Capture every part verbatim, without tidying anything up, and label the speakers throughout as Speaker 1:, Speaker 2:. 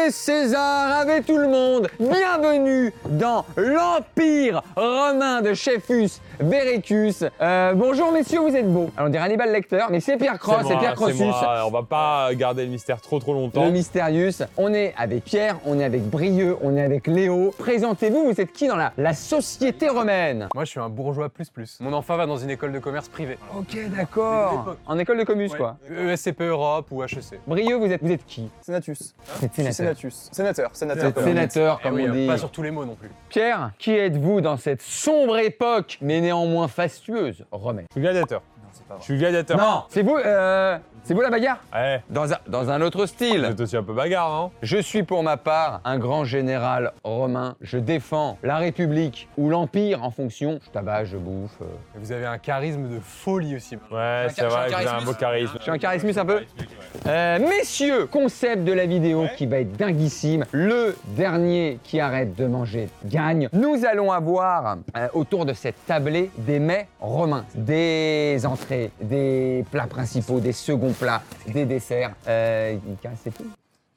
Speaker 1: Ave César, ave tout le monde. Bienvenue dans l'Empire romain de Chefus Vericus. Euh, bonjour messieurs, vous êtes beaux. Alors on dirait Hannibal Lecter, mais c'est Pierre Cross, c'est Pierre Crossus.
Speaker 2: Moi, on va pas garder le mystère trop trop longtemps.
Speaker 1: Le Mystérius. On est avec Pierre, on est avec Brieux, on est avec Léo. Présentez-vous, vous êtes qui dans la, la société romaine?
Speaker 3: Moi, je suis un bourgeois plus plus. Mon enfant va dans une école de commerce privée.
Speaker 1: Ok, d'accord. En école de commus,
Speaker 3: Ouais.
Speaker 1: quoi.
Speaker 3: E S C P Europe ou H E C.
Speaker 1: Brieux, vous êtes, vous êtes qui?
Speaker 4: Sénatus.
Speaker 1: C'est sénateur.
Speaker 4: Sénatus. Sénateur. Sénateur.
Speaker 1: Vous êtes sénateur, comme
Speaker 3: Eh oui,
Speaker 1: on dit.
Speaker 3: Pas sur tous les mots non plus.
Speaker 1: Pierre, qui êtes-vous dans cette sombre époque, mais néanmoins fastueuse romaine?
Speaker 2: Je suis gladiateur. Je suis gladiateur.
Speaker 1: Non, c'est vous, euh, c'est vous la bagarre?
Speaker 2: Ouais.
Speaker 1: Dans un, dans un autre
Speaker 2: Vous
Speaker 1: style.
Speaker 2: êtes aussi un peu bagarre, non?
Speaker 1: Je suis pour ma part un grand général romain. Je défends la République ou l'Empire en fonction. Je tabasse, je bouffe. euh.
Speaker 3: Et vous avez un charisme de folie aussi.
Speaker 2: Ouais, c'est vrai, vous avez un beau charisme.
Speaker 1: Je suis un charismus un peu. Euh, messieurs, concept de la vidéo qui va être dinguissime. Le dernier qui arrête de manger gagne. Nous allons avoir euh, autour de cette tablée des mets romains, des entrées, des plats principaux, des seconds plats, des desserts. Euh, c'est tout.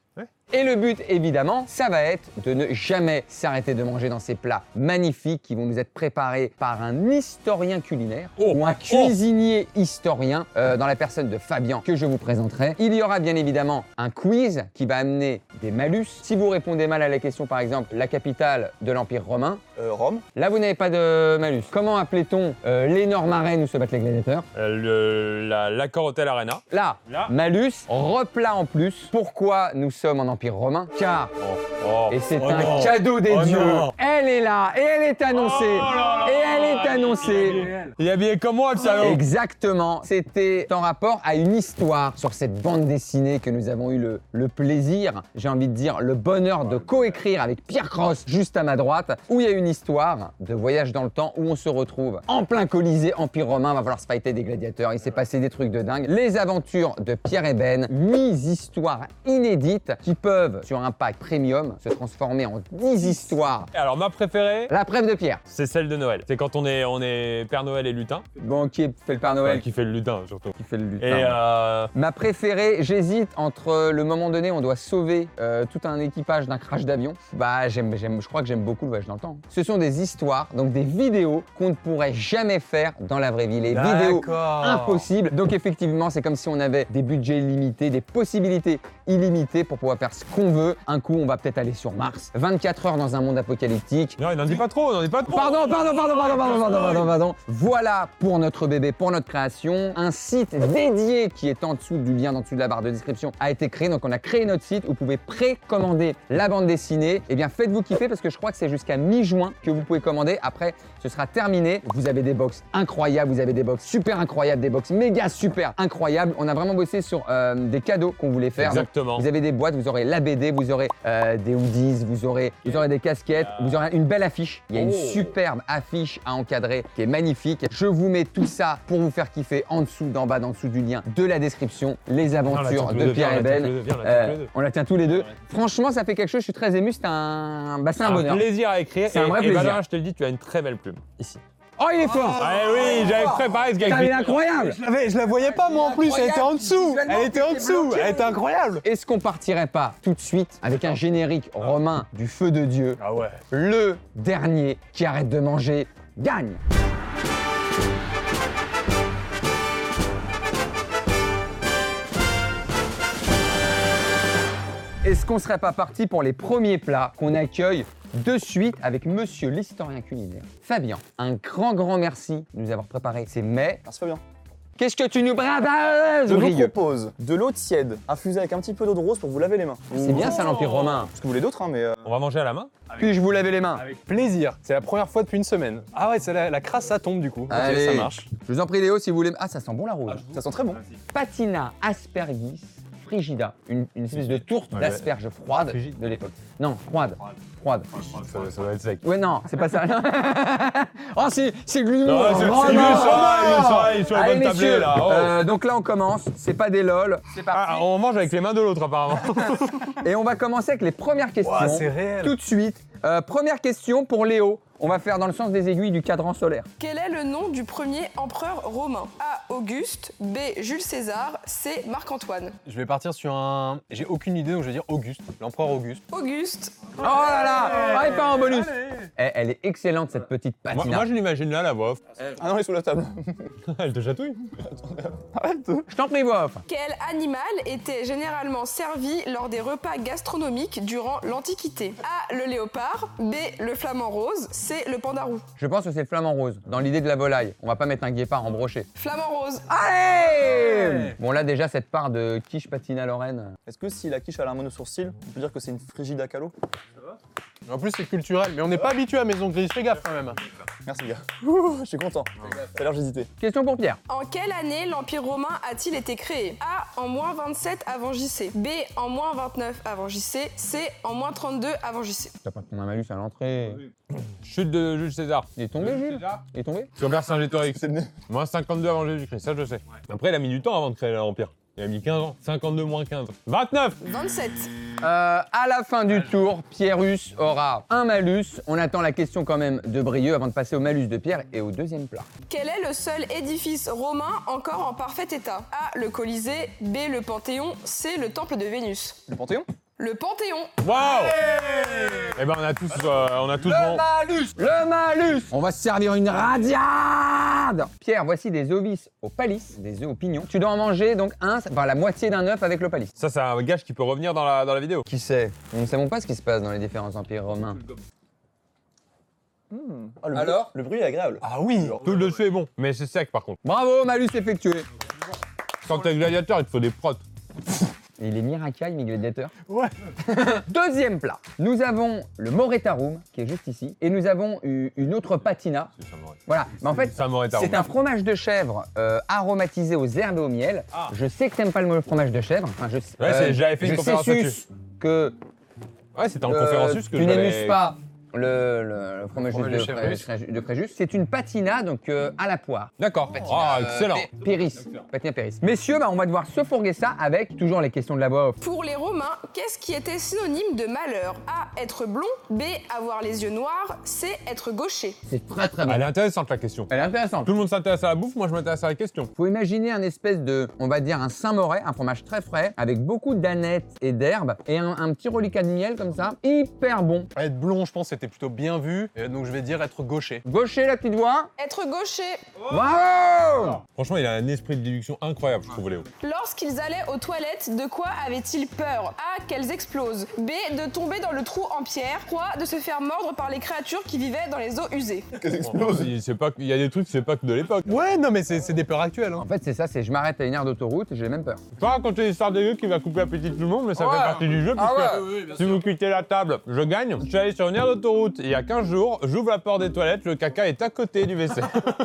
Speaker 1: Et le but, évidemment, ça va être de ne jamais s'arrêter de manger dans ces plats magnifiques qui vont nous être préparés par un historien culinaire
Speaker 2: Oh,
Speaker 1: ou un cuisinier historien euh, dans la personne de Fabien que je vous présenterai. Il y aura bien évidemment un quiz qui va amener des malus. Si vous répondez mal à la question, par exemple, la capitale de l'Empire romain,
Speaker 4: Euh, Rome.
Speaker 1: là vous n'avez pas de malus. Comment appelait-on euh, l'énorme arène où se battent les gladiateurs?
Speaker 2: Euh, le, la, l'Accor Hotel Arena.
Speaker 1: Là,
Speaker 2: Là.
Speaker 1: malus, replat en plus. Pourquoi nous sommes en Empire romain? Car
Speaker 2: Oh, oh.
Speaker 1: et c'est
Speaker 2: Oh
Speaker 1: un
Speaker 2: non.
Speaker 1: cadeau des
Speaker 2: Oh
Speaker 1: dieux.
Speaker 2: non.
Speaker 1: Elle est là et elle est annoncée.
Speaker 2: Oh là là.
Speaker 1: et elle est annoncée.
Speaker 2: Il est habillé comme moi, le salaud.
Speaker 1: Exactement. C'était en rapport à une histoire sur cette bande dessinée que nous avons eu le, le plaisir, j'ai envie de dire le bonheur de coécrire avec Pierre Cross juste à ma droite, où il y a une histoire de voyage dans le temps où on se retrouve en plein Colisée, Empire romain, va falloir se fighter des gladiateurs, il s'est passé des trucs de dingue. Les aventures de Pierre et Ben, huit histoires inédites qui peuvent, sur un pack premium, se transformer en dix histoires.
Speaker 2: Alors, ma préférée,
Speaker 1: La preuve de Pierre.
Speaker 2: c'est celle de Noël. C'est quand on est, on est Père Noël et lutin.
Speaker 1: Bon, qui fait le Père
Speaker 2: Enfin,
Speaker 1: Noël?
Speaker 2: qui fait le lutin, surtout.
Speaker 1: Qui fait le lutin.
Speaker 2: Et euh,
Speaker 1: Ma préférée, j'hésite entre le moment donné où on doit sauver euh, tout un équipage d'un crash d'avion. Bah, j'aime, j'aime, je crois que j'aime beaucoup le voyage dans le temps. Ce sont des histoires, donc des vidéos qu'on ne pourrait jamais faire dans la vraie vie. Les vidéos
Speaker 3: D'accord.
Speaker 1: impossibles. Donc effectivement, c'est comme si on avait des budgets illimités, des possibilités illimitées pour pouvoir faire ce qu'on veut. Un coup, on va peut-être aller sur Mars. vingt-quatre heures dans un monde apocalyptique.
Speaker 2: non, il n'en dit pas trop, il n'en dit pas trop.
Speaker 1: Pardon, pardon, pardon, pardon, pardon, pardon, pardon, pardon. Voilà pour notre bébé, pour notre création. Un site dédié qui est en dessous du lien, en dessous de la barre de description, a été créé. Donc on a créé notre site. Vous pouvez précommander la bande dessinée. Eh bien, faites-vous kiffer parce que je crois que c'est jusqu'à mi-juin que vous pouvez commander. Après, ce sera terminé. Vous avez des box incroyables, vous avez des box super incroyables, des box méga super incroyables. On a vraiment bossé sur euh, des cadeaux qu'on voulait faire. Donc,
Speaker 2: Exactement.
Speaker 1: vous avez des boîtes, vous aurez la B D, vous aurez euh, des hoodies, vous aurez, vous aurez des casquettes, vous aurez une belle affiche. Il y a une
Speaker 2: Oh.
Speaker 1: superbe affiche à encadrer qui est magnifique. Je vous mets tout ça pour vous faire kiffer en dessous, d'en bas, en dessous du lien de la description. Les aventures
Speaker 2: tous les
Speaker 1: de
Speaker 2: deux,
Speaker 1: Pierre
Speaker 2: viens,
Speaker 1: et
Speaker 2: on la tient
Speaker 1: Ben.
Speaker 2: tous les deux, viens, on la tient
Speaker 1: Euh,
Speaker 2: tous les deux.
Speaker 1: on la tient tous les deux. Franchement, ça fait quelque chose. Je suis très ému. C'est un, bah, c'est un
Speaker 2: un
Speaker 1: bonheur.
Speaker 2: plaisir à écrire.
Speaker 1: C'est un
Speaker 2: et,
Speaker 1: vrai
Speaker 2: et
Speaker 1: plaisir.
Speaker 2: Valentin, je te le dis, tu as une très belle plume, ici.
Speaker 1: Oh, il est fort.
Speaker 2: Ah oui, j'avais préparé ce gars.
Speaker 1: Putain, il est incroyable.
Speaker 4: Je, l'avais- je la voyais pas moi en plus, elle était en dessous. Elle était en dessous. Elle était incroyable.
Speaker 1: Est-ce qu'on partirait pas tout de suite avec un générique romain du feu de Dieu?
Speaker 2: Ah ouais.
Speaker 1: Le dernier qui arrête de manger gagne. Est-ce qu'on serait pas parti pour les premiers plats qu'on accueille de suite avec monsieur l'historien culinaire Fabien? Un grand grand merci de nous avoir préparé ces mets.
Speaker 4: Merci Fabien.
Speaker 1: Qu'est-ce que tu nous proposes,
Speaker 4: Je vous
Speaker 1: Brieux?
Speaker 4: propose de l'eau tiède infusée avec un petit peu d'eau de rose pour vous laver les mains.
Speaker 1: C'est bien ça l'Empire romain.
Speaker 4: Ce que vous voulez d'autre, hein, mais. euh,
Speaker 2: On va manger à la main.
Speaker 1: Puis-je vous laver les mains?
Speaker 3: Avec plaisir. C'est la première fois depuis une semaine. Ah ouais, c'est la, la crasse, ça tombe du coup. Ok,
Speaker 1: Allez.
Speaker 3: ça marche.
Speaker 1: Je vous en prie Léo si vous voulez. Ah ça sent bon la rose.
Speaker 4: Ça sent très bon.
Speaker 1: Patina aspergis frigida, une, une espèce de tourte
Speaker 2: Ouais.
Speaker 1: d'asperges froides
Speaker 2: Frigide.
Speaker 1: de l'époque. Non, froide. Froide.
Speaker 2: Ça, ça doit être sec.
Speaker 1: Ouais non, c'est pas ça. Oh c'est c'est de l'humour.
Speaker 2: Non, c'est-
Speaker 1: vraiment.
Speaker 2: c'est lui, sur la- il est sur la- il est sur la
Speaker 1: Allez,
Speaker 2: bonne tablée,
Speaker 1: messieurs,
Speaker 2: là. Oh.
Speaker 1: euh, donc là on commence. C'est pas des lol. C'est parti.
Speaker 2: Ah, on mange avec les mains de l'autre, apparemment.
Speaker 1: Et on va commencer avec les premières questions.
Speaker 3: Ouah, c'est réel.
Speaker 1: Tout de suite. Euh, première question pour Léo. On va faire dans le sens des aiguilles du cadran solaire.
Speaker 5: Quel est le nom du premier empereur romain? A. Auguste, B. Jules César, C. Marc-Antoine.
Speaker 3: Je vais partir sur un... J'ai aucune idée, donc je vais dire Auguste. L'empereur Auguste.
Speaker 5: Auguste.
Speaker 1: Oh là là, ah, et pas en bonus. Elle, elle est excellente cette petite
Speaker 2: Moi,
Speaker 1: patina.
Speaker 2: moi, je l'imagine là, la voix off.
Speaker 4: Ah non, il est sous la table.
Speaker 2: Elle te chatouille.
Speaker 1: Je t'en prie, voix off.
Speaker 5: Quel animal était généralement servi lors des repas gastronomiques durant l'Antiquité? A. Le léopard, B. Le flamant rose, C. Le pandarou.
Speaker 1: Je pense que c'est le flamant rose, dans l'idée de la volaille. On va pas mettre un guépard en brochet.
Speaker 5: Flamant rose.
Speaker 1: Allez! Bon là déjà cette part de quiche patina Lorraine.
Speaker 6: Est-ce que si la quiche a un monosourcil, on peut dire que c'est une frigide à calot?
Speaker 3: En plus, c'est culturel, mais on n'est pas habitué à Maison Grise. Fais gaffe quand même.
Speaker 6: Merci gars. Ouh, je suis content. Tout à l'heure j'hésitais.
Speaker 1: Question pour Pierre.
Speaker 5: En quelle année l'Empire romain a-t-il été créé? A. En moins vingt-sept avant J C. B. En moins vingt-neuf avant J C. C. En moins trente-deux avant J C.
Speaker 1: T'as pas ton malus à l'entrée.
Speaker 2: Chute de Jules César.
Speaker 1: Il est tombé, Jules? Il est tombé?
Speaker 2: Sur Vercingétorix.
Speaker 6: C'est le nez.
Speaker 2: Moins cinquante-deux avant Jésus-Christ, ça je sais. Après, il a mis du temps avant de créer l'Empire. Il a mis quinze ans. cinquante-deux moins quinze. vingt-neuf.
Speaker 5: vingt-sept.
Speaker 1: Euh, à la fin du tour, Pierrus aura un malus. On attend la question quand même de Brieux avant de passer au malus de Pierre et au deuxième plat.
Speaker 5: Quel est le seul édifice romain encore en parfait état? A. Le Colisée, B. Le Panthéon, C. Le Temple de Vénus.
Speaker 6: Le Panthéon?
Speaker 5: Le Panthéon.
Speaker 2: Waouh. Eh ben, on a tous, euh, on a tous bon.
Speaker 1: malus! Le malus! On va se servir une radiade! Pierre, voici des ovis au palice, des œufs au pignon. Tu dois en manger donc un, enfin la moitié d'un œuf avec le palice.
Speaker 2: Ça, c'est un gage qui peut revenir dans la, dans la vidéo.
Speaker 1: Qui sait? Nous ne savons pas ce qui se passe dans les différents empires romains.
Speaker 6: Ah, le
Speaker 1: Alors?
Speaker 6: bruit, le bruit est agréable.
Speaker 3: Ah oui.
Speaker 2: Tout le dessus est bon, mais c'est sec par contre.
Speaker 1: Bravo, malus effectué.
Speaker 2: Quand t'es gladiateur, il te faut des protes.
Speaker 1: Et il est miracaille, mes gladiateurs.
Speaker 3: Ouais.
Speaker 1: Deuxième plat. Nous avons le moretarum, qui est juste ici, et nous avons u- une autre patina.
Speaker 2: C'est ça, Moret.
Speaker 1: Voilà, mais en fait,
Speaker 2: Ça m'aurait
Speaker 1: c'est un fromage de chèvre euh, aromatisé aux herbes et au miel. Je sais que t'aimes pas le fromage de chèvre. Enfin, je,
Speaker 2: Ouais, c'est- j'avais fait une
Speaker 1: je
Speaker 2: conférence
Speaker 1: sais
Speaker 2: là-dessus.
Speaker 1: que
Speaker 2: Ouais, c'était en
Speaker 1: euh,
Speaker 2: conférensus que
Speaker 1: tu
Speaker 2: je l'avais-
Speaker 1: n'émuses pas le, le- le fromage,
Speaker 3: fromage
Speaker 1: de,
Speaker 3: de chèvre,
Speaker 1: Pré- de Préjus. C'est une patina donc euh, à la poire.
Speaker 2: D'accord. Ah, excellent.
Speaker 1: Péris. Patina Péris. Messieurs, bah, on va devoir se fourguer ça avec toujours les questions de la voix off.
Speaker 5: Pour les Romains, qu'est-ce qui était synonyme de malheur? A. Être blond, B. Avoir les yeux noirs, C. Être gaucher.
Speaker 1: C'est très très bon.
Speaker 2: Elle est intéressante la question.
Speaker 1: Elle est intéressante.
Speaker 2: Tout le monde s'intéresse à la bouffe, moi je m'intéresse à la question.
Speaker 1: Faut imaginer un espèce de, on va dire un Saint-Moret, un fromage très frais, avec beaucoup d'anettes et d'herbes, et un, un petit reliquat de miel comme ça, hyper bon.
Speaker 3: Être blond, je pense, c'était plutôt bien vu. Et donc je vais dire être gaucher.
Speaker 1: Gaucher, la petite voix.
Speaker 5: Être gaucher.
Speaker 1: Bravo!
Speaker 2: Franchement, il a un esprit de déduction incroyable, je trouve, Léo.
Speaker 5: Lorsqu'ils allaient aux toilettes, de quoi avaient-ils peur? A. Qu'elles explosent. B. De tomber dans le trou en pierre. trois. De se faire mordre par les créatures qui vivaient dans les eaux usées.
Speaker 2: Il, c'est pas, que- il y a des trucs, c'est pas que de l'époque.
Speaker 3: Ouais, non, mais c'est c'est des peurs actuelles. Hein.
Speaker 1: En fait, c'est ça, c'est je m'arrête à une aire d'autoroute et j'ai même peur.
Speaker 2: Pas raconter l'histoire des gueux qui va couper l'appétit de tout le monde, mais ça
Speaker 1: Ouais.
Speaker 2: fait partie du jeu,
Speaker 1: Ah
Speaker 2: puisque
Speaker 1: ouais.
Speaker 2: si vous quittez la table, je gagne. Je suis allé sur une aire d'autoroute il y a quinze jours, j'ouvre la porte des toilettes, le caca est à côté du W C.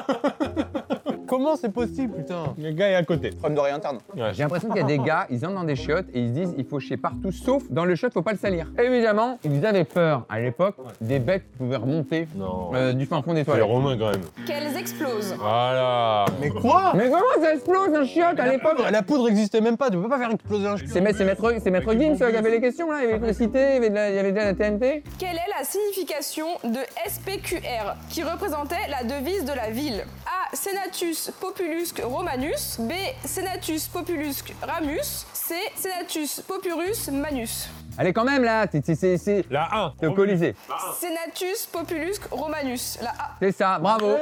Speaker 3: Comment c'est possible, putain?
Speaker 2: Le gars est à côté.
Speaker 6: Problème d'oreille interne.
Speaker 2: Ouais.
Speaker 1: J'ai l'impression qu'il y a des gars, ils entrent dans des chiottes et ils se disent il faut chier partout, sauf dans le chiotte, faut pas le salir. Évidemment, ils avaient peur à l'époque des bêtes qui pouvaient remonter
Speaker 2: Non.
Speaker 1: euh, du fin fond des
Speaker 2: C'est les
Speaker 1: toilettes.
Speaker 2: Romains quand même.
Speaker 5: Qu'elles explosent.
Speaker 2: Voilà.
Speaker 3: Mais quoi?
Speaker 1: Mais comment ça explose un chiotte à l'époque?
Speaker 3: La poudre existait même pas, tu peux pas faire exploser un chien.
Speaker 1: C'est maître, c'est maître, c'est maître Gims euh, qui avait les questions là, il y avait l'électricité, il y avait de la, il y avait de la T N T.
Speaker 5: Quelle est la signification de S P Q R qui représentait la devise de la ville? A. Senatus Populusque Romanus. B. Senatus Populusque Ramus. C. Senatus Populus Manus.
Speaker 1: Allez quand même là, c'est- c'est- c'est c'est
Speaker 2: La un.
Speaker 1: le Colisée.
Speaker 5: Senatus Populusque Romanus. La A.
Speaker 1: C'est ça, bravo.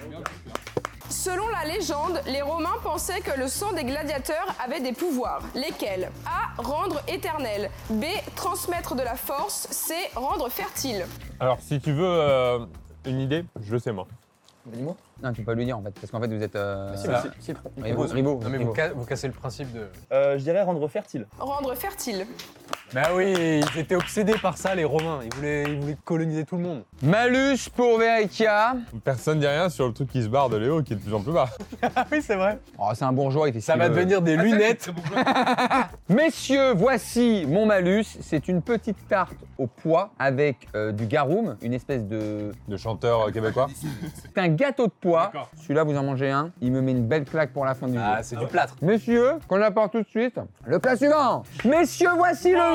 Speaker 5: Selon la légende, les Romains pensaient que le sang des gladiateurs avait des pouvoirs. Lesquels? A. Rendre éternel. B. Transmettre de la force. C. Rendre fertile.
Speaker 2: Alors, si tu veux euh, une idée, je le sais moi.
Speaker 6: Dis-moi.
Speaker 1: Non, tu peux pas lui dire en fait, parce qu'en fait vous êtes euh,
Speaker 6: Si,
Speaker 1: euh,
Speaker 6: si, si.
Speaker 1: rivaux. rivaux,
Speaker 3: Non, mais
Speaker 1: rivaux.
Speaker 3: vous, ca- vous cassez le principe de.
Speaker 6: Euh, je dirais rendre fertile.
Speaker 5: Rendre fertile.
Speaker 3: Bah oui, ils étaient obsédés par ça, les Romains. Ils voulaient, ils voulaient coloniser tout le monde.
Speaker 1: Malus pour Verica.
Speaker 2: Personne dit rien sur le truc qui se barre de Léo qui est de plus en plus bas.
Speaker 3: Ah oui, c'est vrai.
Speaker 1: Oh, c'est un bourgeois, il fait ce
Speaker 3: Ça
Speaker 1: qu'il
Speaker 3: va
Speaker 1: veut.
Speaker 3: devenir des lunettes.
Speaker 1: Messieurs, voici mon malus. C'est une petite tarte au pois avec euh, du garum, une espèce de...
Speaker 2: De chanteur euh, québécois.
Speaker 1: C'est un gâteau de pois. Celui-là, vous en mangez un. Il me met une belle claque pour la fin du jour.
Speaker 3: Ah, c'est du plâtre.
Speaker 1: Messieurs, qu'on apporte tout de suite. Le plat suivant. Messieurs, voici le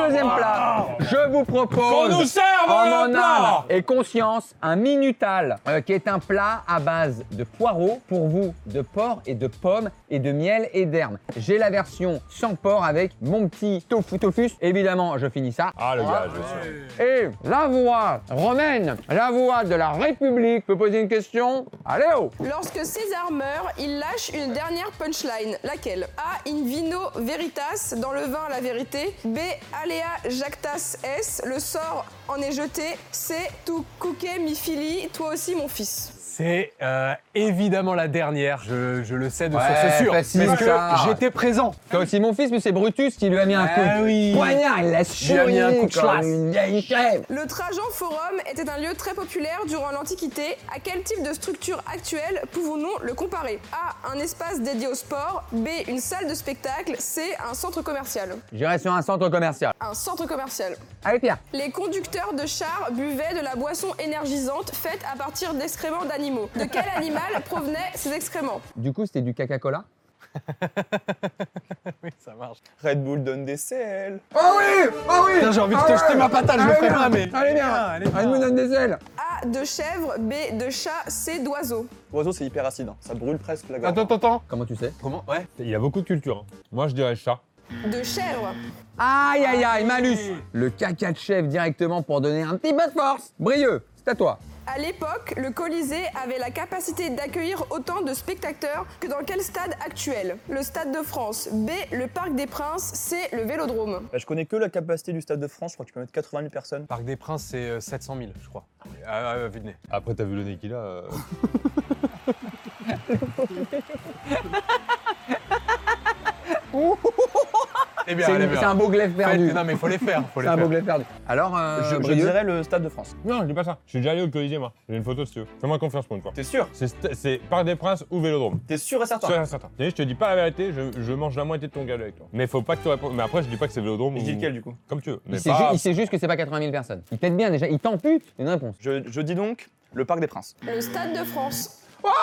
Speaker 1: deuxième plat, je vous propose
Speaker 2: Qu'on nous serve
Speaker 1: en
Speaker 2: le
Speaker 1: mon
Speaker 2: plat.
Speaker 1: âme et conscience un minutal euh, qui est un plat à base de poireaux, pour vous de porc et de pommes et de miel et d'herbes. J'ai la version sans porc avec mon petit tofu tofu. Évidemment, je finis ça.
Speaker 2: Ah, le gars, je suis.
Speaker 1: Et la voix romaine, la voix de la République peut poser une question. Allez oh.
Speaker 5: Lorsque César meurt, il lâche une dernière punchline. Laquelle? A. In vino veritas, dans le vin la vérité. B. Alea jactas es, le sort en est jeté. C. Tu cuque mi fili, toi aussi mon fils.
Speaker 3: C'est euh, évidemment la dernière, je, je le sais de
Speaker 1: Ouais,
Speaker 3: source sûre.
Speaker 1: facile,
Speaker 3: Parce que
Speaker 1: ça.
Speaker 3: j'étais présent.
Speaker 1: Toi aussi mon fils, mais c'est Brutus qui lui a mis un coup
Speaker 3: Ah
Speaker 1: de
Speaker 3: oui.
Speaker 1: poignard, il l'a
Speaker 3: lui a mis un coup de
Speaker 1: comme
Speaker 3: chlasse.
Speaker 1: une vieille chèvre.
Speaker 5: Le Trajan Forum était un lieu très populaire durant l'Antiquité. À quel type de structure actuelle pouvons-nous le comparer? A. Un espace dédié au sport. B. Une salle de spectacle. C. Un centre commercial.
Speaker 1: J'irai sur un centre commercial.
Speaker 5: Un centre commercial.
Speaker 1: Allez Pierre.
Speaker 5: Les conducteurs de chars buvaient de la boisson énergisante faite à partir d'excréments d'animaux. De quel animal provenaient ces excréments?
Speaker 1: Du coup, c'était du Coca-Cola.
Speaker 3: Oui, ça marche.
Speaker 6: Red Bull donne des selles.
Speaker 1: Oh oui, oh oui.
Speaker 3: Putain, j'ai envie de te
Speaker 1: Ah
Speaker 3: jeter
Speaker 1: ouais.
Speaker 3: ma patate, je le
Speaker 1: Allez
Speaker 3: ferai
Speaker 1: bien,
Speaker 3: pas, mais.
Speaker 1: Allez bien,
Speaker 3: allez bien.
Speaker 1: allez me donne des ailes.
Speaker 5: A. De chèvre. B. De chat. C. D'oiseau.
Speaker 6: L'oiseau, c'est hyper acide. hein. Ça brûle presque la gorge.
Speaker 3: Attends, attends, attends.
Speaker 1: Comment tu sais?
Speaker 3: Comment? Ouais.
Speaker 2: Il y a beaucoup de culture. hein. Moi, je dirais chat.
Speaker 5: De chèvre.
Speaker 1: Aïe aïe aïe, malus. Le caca de chef directement pour donner un petit peu de force. Brieux, c'est à toi.
Speaker 5: À l'époque, le Colisée avait la capacité d'accueillir autant de spectateurs que dans quel stade actuel? Le Stade de France. B. Le Parc des Princes. C. Le Vélodrome.
Speaker 6: Bah, je connais que la capacité du Stade de France. Je crois que tu peux mettre quatre-vingt mille personnes.
Speaker 3: Parc des Princes, c'est euh, sept cent mille, je crois. Ah, ah, vu de nez.
Speaker 2: Après, t'as vu le nez qu'il a. euh.
Speaker 3: Eh bien,
Speaker 1: C'est
Speaker 3: allez
Speaker 1: une-
Speaker 3: bien.
Speaker 1: c'est un beau glaive perdu.
Speaker 3: Non, mais faut les faire. Faut les
Speaker 1: C'est un
Speaker 3: faire.
Speaker 1: beau glaive perdu. Alors, euh,
Speaker 6: je, je
Speaker 1: Brieux,
Speaker 6: dirais le Stade de France.
Speaker 2: Non, je dis pas ça. Je suis déjà allé au Colisée, moi. J'ai une photo si tu veux. Fais-moi confiance pour une fois.
Speaker 6: T'es sûr?
Speaker 2: C'est sta- c'est Parc des Princes ou Vélodrome.
Speaker 6: T'es sûr et certain?
Speaker 2: Sûr et certain. Je te dis pas la vérité, je, je mange la moitié de ton gâteau avec toi. Mais faut pas que tu répondes. Mais après, je dis pas que c'est Vélodrome
Speaker 6: Je
Speaker 2: ou.
Speaker 6: dis lequel du coup?
Speaker 2: Comme tu veux. Mais
Speaker 1: il, sait
Speaker 2: pas-
Speaker 1: ju- il sait juste que c'est pas quatre-vingt mille personnes. Il t'aide bien déjà, il t'ampute une réponse.
Speaker 6: je, je dis donc le Parc des Princes.
Speaker 5: Le Stade de France.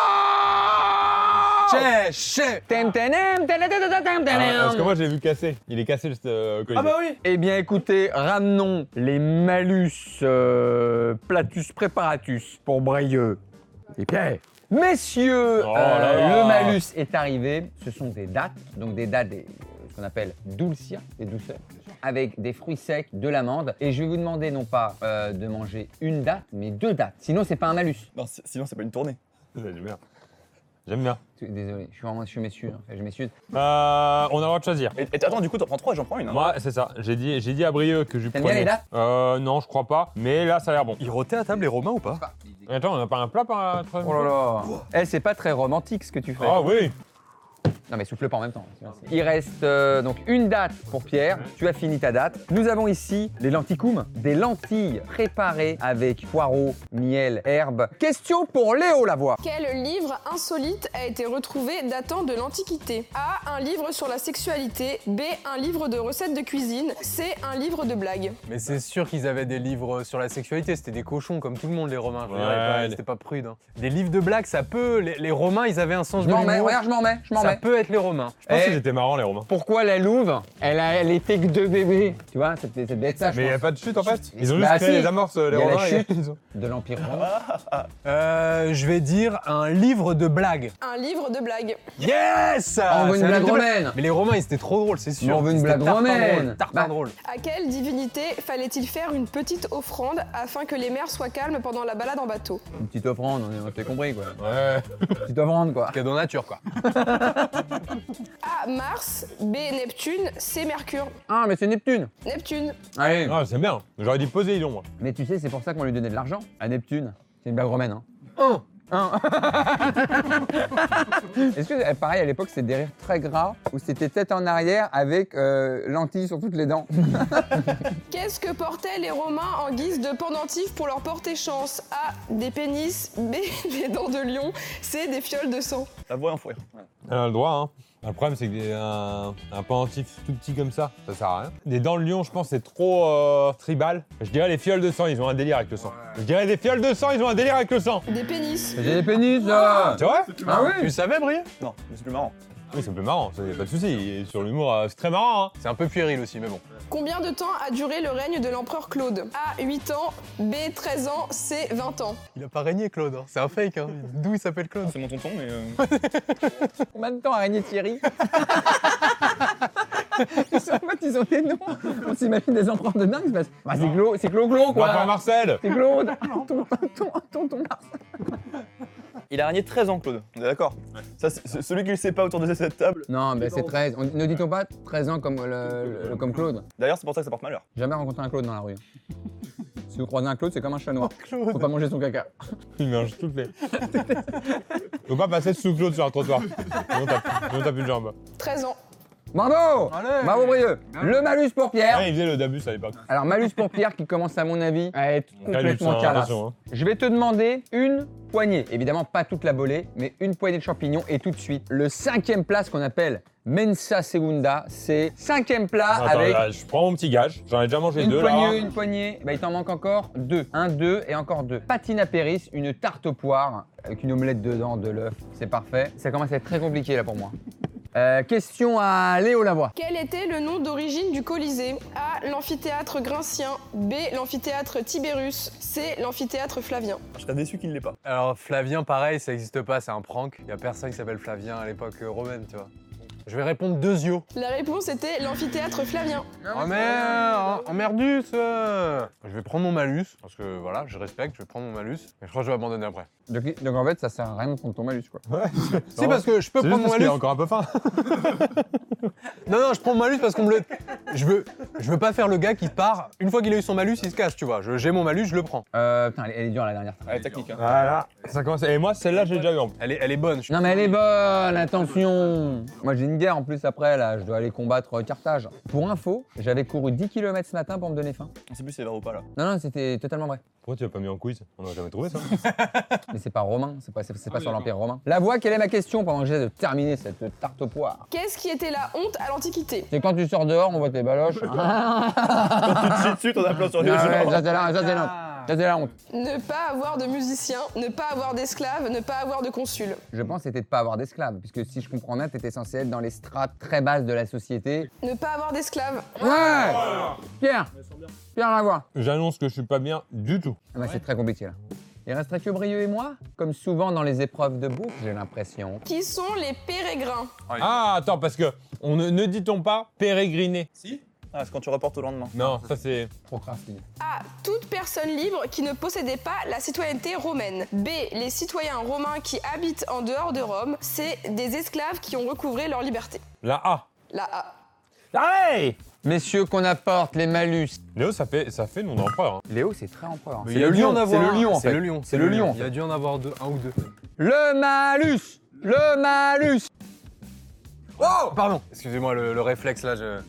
Speaker 3: Chè, chè.
Speaker 1: Tem, tenem, tele, tele, tele, tem,
Speaker 2: Ah,
Speaker 1: tenem.
Speaker 2: parce que moi, je l'ai vu casser. Il est cassé le euh, Colisée.
Speaker 6: oui.
Speaker 1: Eh bien écoutez, ramenons les malus euh, platus préparatus pour Brieux et Pierre. Messieurs,
Speaker 2: Oh
Speaker 1: euh,
Speaker 2: là là.
Speaker 1: le malus est arrivé. Ce sont des dattes, donc des dattes, des, euh, ce qu'on appelle dulcia, des douceurs, avec des fruits secs, de l'amande. Et je vais vous demander non pas euh, de manger une date, mais deux dates. Sinon, c'est pas un malus.
Speaker 6: Non, c'est- sinon c'est pas une tournée.
Speaker 2: J'aime bien. J'aime bien.
Speaker 1: Désolé, je suis vraiment, je suis m'excuse, je m'excuse.
Speaker 2: Euh, on a le droit de choisir.
Speaker 6: Et, et attends, du coup, t'en prends trois et j'en prends une. hein.
Speaker 2: Moi, c'est ça. J'ai dit, j'ai dit à Brieux que je
Speaker 1: T'aimes
Speaker 2: prenais.
Speaker 1: bien les dates
Speaker 2: Euh, non, je crois pas. Mais là, ça a l'air bon.
Speaker 3: Ils rotaient à table les Romains ou pas?
Speaker 2: Attends, on a pas un plat par la troisième
Speaker 1: Oh là
Speaker 2: fois
Speaker 1: là. Eh, c'est pas très romantique ce que tu fais.
Speaker 2: Ah oui.
Speaker 1: Non mais souffle pas en même temps. Il reste euh, donc une date pour Pierre. Tu as fini ta date. Nous avons ici les lenticum, des lentilles préparées avec poireaux, miel, herbes. Question pour Léo Lavoie.
Speaker 5: Quel livre insolite a été retrouvé datant de l'Antiquité? A. Un livre sur la sexualité. B. Un livre de recettes de cuisine. C. Un livre de blagues.
Speaker 3: Mais c'est sûr qu'ils avaient des livres sur la sexualité, c'était des cochons comme tout le monde les Romains, je veux dire,
Speaker 2: Ouais,
Speaker 3: ils pas-
Speaker 2: les-
Speaker 3: c'était pas prude. hein. Des livres de blagues, ça peut, les, les Romains ils avaient un sens
Speaker 1: Je
Speaker 3: de
Speaker 1: m'en mets,
Speaker 3: l'humour,
Speaker 1: regarde, je m'en mets, je m'en
Speaker 3: ça
Speaker 1: mets.
Speaker 3: peut être les Romains.
Speaker 2: Je pense
Speaker 1: Eh.
Speaker 2: qu'ils étaient marrants, les Romains.
Speaker 1: Pourquoi la Louve, elle, a, elle était que deux bébés? Tu vois, ça devait ça devait être ça, je
Speaker 2: Mais il n'y a
Speaker 1: pense.
Speaker 2: pas de chute en fait. Ils ont
Speaker 1: Bah,
Speaker 2: juste créé
Speaker 1: si.
Speaker 2: les amorces, les
Speaker 1: Il y a la
Speaker 2: Romains. et-
Speaker 1: chute.
Speaker 2: ils ont-
Speaker 1: De l'Empire romain.
Speaker 3: Euh, je vais dire un livre de blagues.
Speaker 5: Un livre de blagues.
Speaker 3: Yes
Speaker 1: On veut
Speaker 3: C'est
Speaker 1: une
Speaker 3: un
Speaker 1: blague
Speaker 3: livre de
Speaker 1: romaine.
Speaker 3: Mais les Romains ils étaient trop drôles, c'est sûr.
Speaker 1: Mais on veut une
Speaker 3: C'était
Speaker 1: blague
Speaker 3: tartin
Speaker 1: romaine.
Speaker 3: drôle, tartin
Speaker 1: Bah.
Speaker 3: drôle.
Speaker 5: À quelle divinité fallait-il faire une petite offrande afin que les mers soient calmes pendant la balade en bateau?
Speaker 1: Une petite offrande, on t'a compris quoi.
Speaker 2: Ouais.
Speaker 1: Une petite offrande quoi.
Speaker 3: Cadeau nature quoi.
Speaker 5: A. Mars. B. Neptune. C. Mercure.
Speaker 1: Ah mais c'est Neptune.
Speaker 5: Neptune.
Speaker 1: Allez.
Speaker 2: Ah, c'est bien. J'aurais dit Poséidon, moi.
Speaker 1: Mais tu sais, c'est pour ça qu'on lui donnait de l'argent à Neptune. C'est une blague romaine, hein.
Speaker 3: Un.
Speaker 1: Un. Est-ce que, eh, pareil, à l'époque, c'était des rires très gras ou c'était tête en arrière avec euh, lentilles sur toutes les dents?
Speaker 5: Qu'est-ce que portaient les Romains en guise de pendentif pour leur porter chance? A. Des pénis. B. Des dents de lion. C. Des fioles de sang.
Speaker 6: La voix en fouet.
Speaker 2: Elle a le droit, hein. Le problème, c'est que des- un, un pendentif tout petit comme ça, ça sert à rien. Des dents de lion, je pense, c'est trop euh, tribal. Je dirais les fioles de sang, ils ont un délire avec le sang. Je dirais des fioles de sang, ils ont un délire avec le sang.
Speaker 5: Des pénis.
Speaker 1: J'ai des pénis, là.
Speaker 2: C'est vrai
Speaker 1: Ah oui.
Speaker 3: Tu le savais, Brieux?
Speaker 6: Non, mais c'est plus marrant.
Speaker 2: Oui, c'est un peu marrant, ça y a pas de souci. Sur l'humour, euh, c'est très marrant. Hein.
Speaker 3: C'est un peu puéril aussi, mais bon.
Speaker 5: Combien de temps a duré le règne de l'empereur Claude? A. huit ans, B. treize ans, C. vingt ans.
Speaker 3: Il a pas régné, Claude. Hein. C'est un fake. Hein. D'où il s'appelle Claude?
Speaker 6: C'est mon tonton, mais. Euh...
Speaker 1: Combien de temps a régné Thierry? En fait, ils ont des noms. On s'imagine des empereurs de dingue. Bah, c'est Glo, c'est Glo-Glo, quoi.
Speaker 2: Enfin, Marcel.
Speaker 1: C'est Claude. Tonton, tonton, tonton Marcel.
Speaker 6: Il a régné treize ans, Claude. On est d'accord? Ça, c'est celui qui le sait pas autour de cette table.
Speaker 1: Non, mais c'est treize. On- ne dit-on pas treize ans comme, le- le- comme Claude?
Speaker 6: D'ailleurs, c'est pour ça que ça porte malheur.
Speaker 1: J'ai jamais rencontré un Claude dans la rue. Si vous croisez un Claude, c'est comme un chat noir. Faut pas manger son caca.
Speaker 2: Il mélange toutes les. Faut pas passer sous Claude sur un trottoir. Sinon, t'as sinon, t'as plus de jambes.
Speaker 5: treize ans.
Speaker 1: Bravo!
Speaker 3: Allez.
Speaker 1: Bravo, Brieux. Le malus pour Pierre.
Speaker 2: Ouais, il faisait le Dabus à l'époque.
Speaker 1: Alors, malus pour Pierre qui commence, à mon avis, à être complètement
Speaker 2: Calus, hein,
Speaker 1: calasse.
Speaker 2: attention, hein.
Speaker 1: Je vais te demander une poignée. Évidemment, pas toute la bolée, mais une poignée de champignons. Et tout de suite, le cinquième plat, ce qu'on appelle Mensa Segunda, c'est cinquième plat
Speaker 2: Attends,
Speaker 1: avec
Speaker 2: là, je prends mon petit gage. J'en ai déjà mangé
Speaker 1: une
Speaker 2: deux
Speaker 1: poignée,
Speaker 2: là.
Speaker 1: une poignée. Bah, il t'en manque encore deux. Un, deux et encore deux. Patina Péris, une tarte aux poires avec une omelette dedans, de l'œuf. C'est parfait. Ça commence à être très compliqué là pour moi. Euh, question à Léo Lavoie.
Speaker 5: Quel était le nom d'origine du Colisée? A. L'amphithéâtre Grincien. B. L'amphithéâtre Tibérus. C. L'amphithéâtre Flavien.
Speaker 6: Je serais déçu qu'il l'ait pas.
Speaker 3: Alors, Flavien, pareil, ça n'existe pas, c'est un prank. Il y a personne qui s'appelle Flavien à l'époque euh, romaine, tu vois. Je vais répondre deux yeux.
Speaker 5: La réponse était l'amphithéâtre Flavien.
Speaker 3: Oh merde, emmerdus euh. Je vais prendre mon malus, parce que voilà, je respecte, je vais prendre mon malus, mais je crois que je vais abandonner après.
Speaker 1: Donc, donc en fait, ça sert à rien de prendre ton malus, quoi.
Speaker 2: Ouais.
Speaker 3: Si, parce que je peux
Speaker 2: C'est
Speaker 3: prendre
Speaker 2: juste
Speaker 3: mon
Speaker 2: parce qu'il
Speaker 3: malus.
Speaker 2: est encore un peu faim.
Speaker 3: Non, non, je prends mon malus parce qu'on me le... Je veux, je veux pas faire le gars qui part, une fois qu'il a eu son malus, il se casse, tu vois. Je- J'ai mon malus, je le prends.
Speaker 1: Euh, putain, elle, est- elle est dure la dernière.
Speaker 6: Ouais, technique. Hein.
Speaker 2: Voilà. Ça commence. Et moi, celle-là, j'ai déjà eu en plus.
Speaker 3: Elle est, elle est bonne. je suis-
Speaker 1: Non mais elle est bonne, attention. Moi j'ai une guerre en plus après là, je dois aller combattre euh, Carthage. Pour info, j'avais couru dix kilomètres ce matin pour me donner faim.
Speaker 6: On sait plus si c'est vrai ou pas là.
Speaker 1: Non non, c'était totalement vrai.
Speaker 2: Pourquoi tu l'as pas mis en quiz? On n'a jamais trouvé ça.
Speaker 1: Mais c'est pas romain, c'est pas, c'est c'est pas sur l'Empire romain. La voix, quelle est ma question pendant que j'essaie de terminer cette tarte aux poires?
Speaker 5: Qu'est-ce qui était la honte à l'Antiquité?
Speaker 1: C'est quand tu sors dehors, on voit tes baloches. Ah,
Speaker 6: Quand tu te chies dessus, t'en as plein sur les
Speaker 1: ouais,
Speaker 6: jambes.
Speaker 1: ça c'est la, ça, c'est la honte. Ça, c'est la honte.
Speaker 5: Ne pas avoir de musicien, ne pas avoir d'esclaves, ne pas avoir de consul.
Speaker 1: Je pense que c'était de pas avoir d'esclaves, puisque si je comprends bien, t'étais censé être dans les strates très basses de la société.
Speaker 5: Ne pas avoir d'esclaves.
Speaker 1: Ouais. Pierre, Pierre Lavoie.
Speaker 2: J'annonce que je suis pas bien du tout.
Speaker 1: Ah bah, c'est très compliqué là. Il resterait que Brieux et moi, comme souvent dans les épreuves de bouffe, j'ai l'impression.
Speaker 5: Qui sont les pérégrins?
Speaker 2: Ah, attends, parce que on ne, ne dit-on pas pérégriner?
Speaker 6: Ah, c'est quand tu reportes au lendemain.
Speaker 2: Non, ça c'est.
Speaker 1: Procrastiner.
Speaker 5: A. Toute personne libre qui ne possédait pas la citoyenneté romaine. B. Les citoyens romains qui habitent en dehors de Rome. C. Des esclaves qui ont recouvré leur liberté.
Speaker 2: La A.
Speaker 5: La A.
Speaker 2: Allez!
Speaker 1: Messieurs, qu'on apporte les malus.
Speaker 2: Léo, ça fait, ça fait nom d'empereur. Hein.
Speaker 1: Léo, c'est très empereur.
Speaker 3: Mais
Speaker 1: C'est
Speaker 3: il a
Speaker 1: le
Speaker 3: dû
Speaker 1: lion,
Speaker 3: en
Speaker 1: c'est
Speaker 3: avoir
Speaker 1: le
Speaker 3: un.
Speaker 1: lion en
Speaker 3: C'est
Speaker 1: fait.
Speaker 3: le lion.
Speaker 1: C'est le lion.
Speaker 3: Il a dû en avoir deux, un ou deux.
Speaker 1: Le malus. Le malus.
Speaker 3: Oh, pardon. Excusez-moi, le, le réflexe là, je.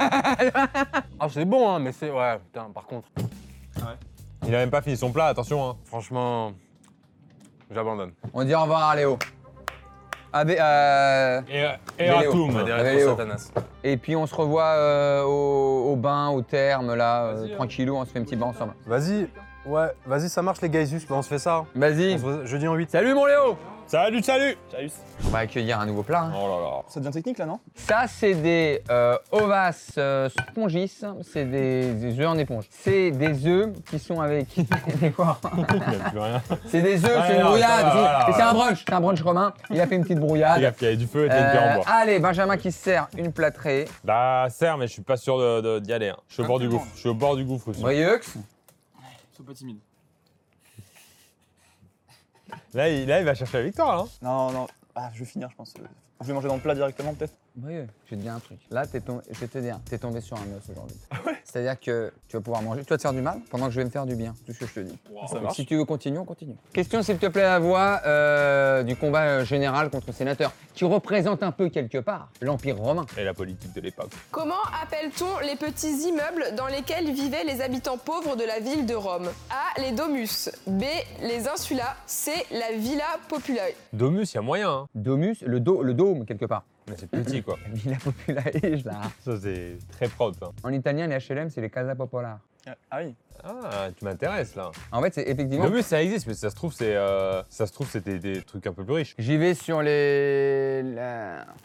Speaker 3: Ah, c'est bon, hein, mais c'est. Ouais, putain, par contre.
Speaker 2: Il a même pas fini son plat, attention. Hein.
Speaker 3: Franchement. J'abandonne.
Speaker 1: On dit au revoir à Léo. Ah, mais, euh,
Speaker 2: Et, et
Speaker 1: Léo.
Speaker 2: Atum.
Speaker 3: On va dire
Speaker 1: Allez,
Speaker 3: réponse
Speaker 1: Léo.
Speaker 3: Satanas.
Speaker 1: Et puis on se revoit euh, au, au bain, au terme, là, euh, tranquillou, on se fait un petit bain ensemble.
Speaker 3: Vas-y. Ouais, vas-y, ça marche les gaisus, bah, on se fait ça.
Speaker 1: Vas-y.
Speaker 3: On se voit jeudi en huit.
Speaker 1: Salut mon Léo.
Speaker 2: Salut, salut!
Speaker 6: Salut.
Speaker 1: On va accueillir un nouveau plat. hein.
Speaker 2: Oh là là.
Speaker 6: Ça devient technique là, non?
Speaker 1: Ça, c'est des euh, ovas euh, spongis, c'est des, des œufs en éponge. C'est des œufs qui sont avec... Des quoi?
Speaker 2: Il n'y a plus rien.
Speaker 1: C'est des œufs,
Speaker 2: Ouais,
Speaker 1: c'est une
Speaker 2: non,
Speaker 1: brouillade.
Speaker 2: ça va,
Speaker 1: c'est-
Speaker 2: voilà,
Speaker 1: et c'est un
Speaker 2: voilà.
Speaker 1: brunch, c'est un brunch romain. Il a fait une petite
Speaker 2: Fais
Speaker 1: brouillade.
Speaker 2: gaffe, il y avait du feu et t'as une pierre en
Speaker 1: Euh,
Speaker 2: bois.
Speaker 1: allez, Benjamin qui se sert une plâtrée.
Speaker 2: Bah, serre, mais je suis pas sûr de- de- d'y aller. Hein. Je suis au bord du gouffre. Je suis au bord du gouffre aussi.
Speaker 1: Brieux.
Speaker 6: Sois pas timide.
Speaker 2: Là, il, là, il va chercher la victoire, là. hein.
Speaker 6: Non, non. Ah, je vais finir, je pense. Je vais manger dans le plat directement, peut-être.
Speaker 1: Brieux, je vais te dire un truc. Là, t'es tombé, je vais te dire, t'es tombé sur un os aujourd'hui. C'est-à-dire que tu vas pouvoir manger, tu vas te faire du mal pendant que je vais me faire du bien. Tout ce que je te dis.
Speaker 6: Ça
Speaker 1: Donc,
Speaker 6: marche.
Speaker 1: si tu veux continuer, on continue. Question, s'il te plaît, à voix euh, du combat euh, général contre le sénateur, qui représente un peu quelque part l'Empire romain.
Speaker 2: Et la politique de l'époque.
Speaker 5: Comment appelle-t-on les petits immeubles dans lesquels vivaient les habitants pauvres de la ville de Rome? A. Les domus. B. Les insula. C. La villa populae.
Speaker 2: Domus, il y a moyen. Hein.
Speaker 1: Domus, le, do- le dôme, quelque part.
Speaker 2: Mais c'est petit, quoi.
Speaker 1: La villa populae, là.
Speaker 2: Ça, c'est très proud, ça.
Speaker 1: En italien, les H L M, c'est les casa popolare.
Speaker 6: Ah oui.
Speaker 2: Ah, tu m'intéresses, là.
Speaker 1: En fait, c'est effectivement...
Speaker 2: Domus, ça existe, mais ça se trouve, c'est, euh, ça se trouve, c'était des trucs un peu plus riches.
Speaker 1: J'y vais sur les... la-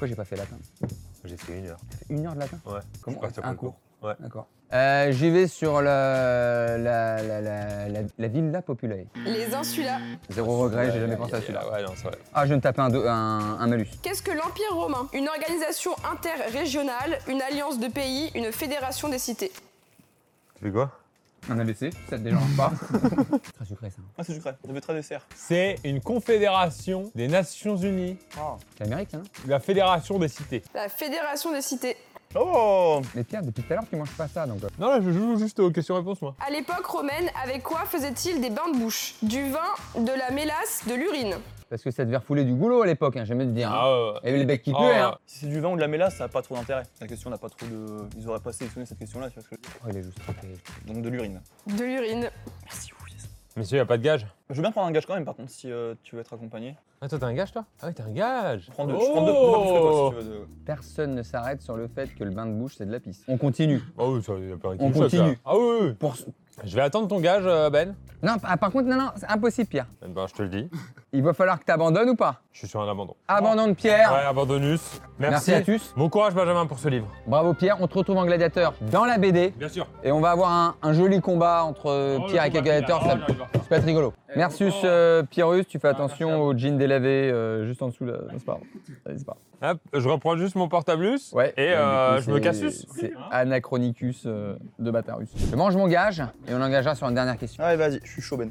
Speaker 1: Pourquoi j'ai pas fait latin?
Speaker 2: J'ai fait une heure.
Speaker 1: T'as fait une heure de latin?
Speaker 2: Ouais.
Speaker 1: Comment?
Speaker 2: Je suis parti
Speaker 1: Un
Speaker 2: après
Speaker 1: cours.
Speaker 2: Ouais.
Speaker 1: D'accord. Euh, J'y vais sur le, la, la, la, la, la Villa Populae.
Speaker 5: Les insulas.
Speaker 1: Zéro regret, j'ai jamais pensé à celui-là.
Speaker 2: Ouais, non, c'est vrai.
Speaker 1: Ah, je viens de taper un, deux- un, un malus.
Speaker 5: Qu'est-ce que l'Empire romain? Une organisation interrégionale, une alliance de pays, une fédération des cités.
Speaker 2: Tu fais quoi?
Speaker 1: Un A V C, ça te dérange pas? Très sucré ça.
Speaker 6: Ah, c'est sucré. Ça fait très dessert.
Speaker 2: C'est une confédération des Nations Unies,
Speaker 1: C'est l'Amérique, ça, non?
Speaker 2: la fédération des cités.
Speaker 5: La fédération des cités.
Speaker 6: Oh!
Speaker 1: Mais Pierre, depuis tout à l'heure, tu manges pas ça, donc... euh,
Speaker 2: Non, là, je joue juste aux questions-réponses, moi.
Speaker 5: À l'époque romaine, avec quoi faisait-il des bains de bouche? Du vin, de la mélasse, de l'urine.
Speaker 1: Parce que ça devait refouler du goulot à l'époque, hein, j'aime te dire. Hein.
Speaker 2: Ah, ouais.
Speaker 1: Il y avait le bec qui
Speaker 2: Ah,
Speaker 1: puait,
Speaker 2: ouais.
Speaker 1: hein.
Speaker 6: Si c'est du vin ou de la mélasse, ça n'a pas trop d'intérêt. La question n'a pas trop de. Ils auraient pas sélectionné cette question-là, tu vois ce que je veux dire.
Speaker 1: Oh, il est juste trop terrible.
Speaker 6: Donc de l'urine.
Speaker 5: De l'urine.
Speaker 6: Merci, oui.
Speaker 2: Monsieur, y a pas de gage?
Speaker 6: Je veux bien prendre un gage quand même, par contre, si euh, tu veux être accompagné.
Speaker 2: Ah, toi, t'as un gage, toi? Ah oui, t'as un gage.
Speaker 6: Je prends deux, je prends deux, deux fois plus que toi, si tu veux. de-
Speaker 1: Personne ne s'arrête sur le fait que le bain de bouche, c'est de la pisse. On continue.
Speaker 2: Ah oui, ça, y a pas un
Speaker 1: On
Speaker 2: kill shot,
Speaker 1: continue.
Speaker 2: là. Ah oui, oui.
Speaker 1: Pour...
Speaker 2: Je vais attendre ton gage, euh, Ben.
Speaker 1: Non, ah, par contre, non, non, c'est impossible, Pierre.
Speaker 2: Eh ben, je te le dis.
Speaker 1: Il va falloir que tu abandonnes ou pas?
Speaker 2: Je suis sur un abandon.
Speaker 1: Abandon de Pierre.
Speaker 2: Ouais, abandonnus. Merci.
Speaker 1: Merci à tous.
Speaker 2: Bon courage, Benjamin, pour ce livre.
Speaker 1: Bravo Pierre, on te retrouve en gladiateur dans la B D.
Speaker 2: Bien sûr.
Speaker 1: Et on va avoir un, un joli combat entre euh,
Speaker 2: Oh,
Speaker 1: Pierre
Speaker 2: le
Speaker 1: et
Speaker 2: combat
Speaker 1: gladiateur.
Speaker 2: final.
Speaker 1: Ça,
Speaker 2: Oh, j'arrive à
Speaker 1: ça peut être rigolo. Merci
Speaker 2: oh.
Speaker 1: euh, Pierrus, tu fais
Speaker 2: Ah,
Speaker 1: attention
Speaker 2: merci à vous.
Speaker 1: au jean délavé euh, juste en dessous là. Non, c'est pas grave. Allez, c'est pas grave.
Speaker 2: Hop, je reprends juste mon portablus.
Speaker 1: Ouais.
Speaker 2: Et
Speaker 1: Donc,
Speaker 2: euh,
Speaker 1: du coup,
Speaker 2: je me
Speaker 1: c'est-
Speaker 2: cassus.
Speaker 1: C'est Anachronicus euh, de Batarus. Je mange mon gage et on engagera sur une dernière question.
Speaker 6: Allez, vas-y, je suis chaud, Ben.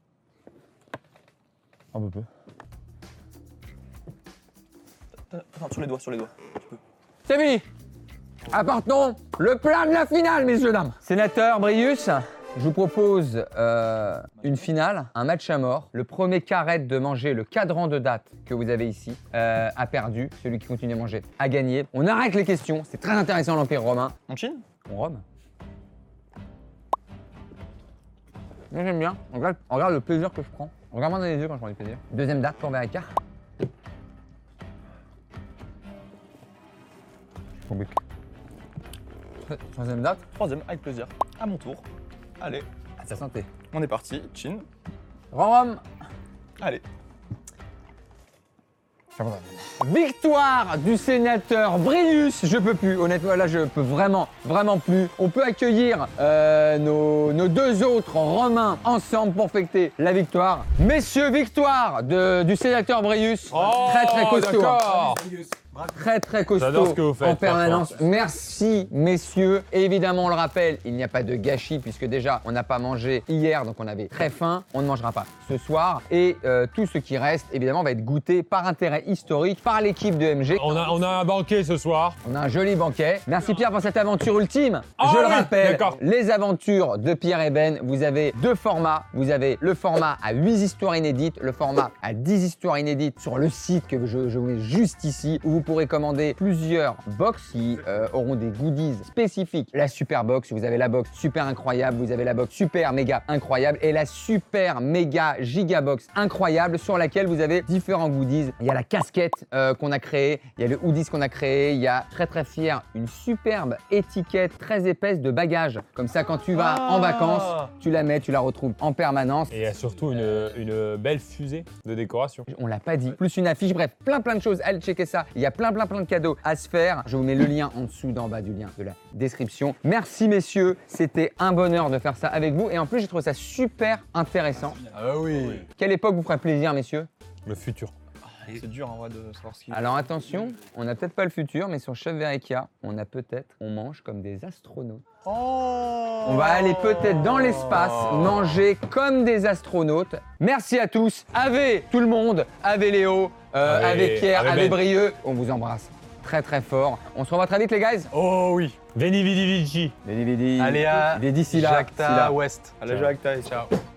Speaker 1: Un peu peu.
Speaker 6: Attends, sur les doigts, sur les doigts.
Speaker 1: C'est fini. Apportons le plat de la finale, messieurs dames. Sénateur Brius, je vous propose euh, une finale, un match à mort. Le premier qui arrête de manger le cadran de date que vous avez ici euh, a perdu. Celui qui continue à manger a gagné. On arrête les questions. C'est très intéressant l'Empire romain.
Speaker 6: En Chine?
Speaker 1: On Rome. Moi j'aime bien. On regarde, on regarde le plaisir que je prends. Regarde-moi dans les yeux quand je prends du plaisir. Deuxième date pour Verica. Compliqué. Troisième date.
Speaker 6: Troisième, avec plaisir. À mon tour. Allez,
Speaker 1: À sa santé.
Speaker 6: on est parti. Chine.
Speaker 1: Rome.
Speaker 6: Allez.
Speaker 1: Victoire du sénateur Brius. Je peux plus, honnêtement, là je peux vraiment, vraiment plus. On peut accueillir euh, nos, nos deux autres Romains ensemble pour fêter la victoire. Messieurs, victoire de- du sénateur Brius. très très costaud. hein.
Speaker 2: D'accord.
Speaker 1: Très très
Speaker 2: J'adore
Speaker 1: costaud
Speaker 2: ce que vous faites,
Speaker 1: en permanence.
Speaker 2: franchement.
Speaker 1: Merci messieurs. Et évidemment, on le rappelle, il n'y a pas de gâchis puisque déjà on n'a pas mangé hier, donc on avait très faim. On ne mangera pas ce soir. Et euh, tout ce qui reste, évidemment, va être goûté par intérêt historique par l'équipe de M G.
Speaker 2: On a, on a un banquet ce soir.
Speaker 1: On a un joli banquet. Merci Pierre pour cette aventure ultime.
Speaker 2: Ah
Speaker 1: Je le
Speaker 2: oui,
Speaker 1: rappelle,
Speaker 2: d'accord.
Speaker 1: les aventures de Pierre et Ben, vous avez deux formats. Vous avez le format à huit histoires inédites, le format à dix histoires inédites sur le site que je, je vous mets juste ici, où vous pourrez commander plusieurs box qui euh, auront des goodies spécifiques. La super box, vous avez la box super incroyable, vous avez la box super méga incroyable et la super méga giga box incroyable sur laquelle vous avez différents goodies. Il y a la casquette euh, qu'on a créée, il y a le hoodies qu'on a créé, il y a très très fier une superbe étiquette très épaisse de bagages. Comme ça, quand tu vas
Speaker 2: Ah.
Speaker 1: en vacances, tu la mets, tu la retrouves en permanence.
Speaker 2: Et il y a surtout une, une belle fusée de décoration.
Speaker 1: On l'a pas dit. Plus une affiche, bref, plein plein de choses. Allez checker ça. Il y a plein plein plein de cadeaux à se faire. Je vous mets le lien en dessous, d'en bas du lien de la description. Merci messieurs, c'était un bonheur de faire ça avec vous. Et en plus, j'ai trouvé ça super intéressant.
Speaker 3: Ah oui.
Speaker 1: Quelle époque vous ferait plaisir, messieurs?
Speaker 2: Le futur.
Speaker 6: C'est dur en vrai de savoir ce qu'il
Speaker 1: Alors attention, on n'a peut-être pas le futur, mais sur Chef Verica, on a peut-être, on mange comme des astronautes.
Speaker 3: Oh.
Speaker 1: On va aller peut-être dans l'espace, manger comme des astronautes. Merci à tous. Ave tout le monde. Ave Léo, euh,
Speaker 2: Ave-
Speaker 1: Ave Pierre,
Speaker 2: Ave
Speaker 1: Ave
Speaker 2: Ben.
Speaker 1: Brieux. On vous embrasse très très fort. On se revoit très vite les guys.
Speaker 2: Oh oui. Veni vidi vici.
Speaker 1: Des D V D.
Speaker 3: Allez à
Speaker 1: Des d'ici là.
Speaker 3: Jacta
Speaker 1: d'ici là.
Speaker 3: West.
Speaker 6: Allez, Jacques, t'as-
Speaker 3: Ciao.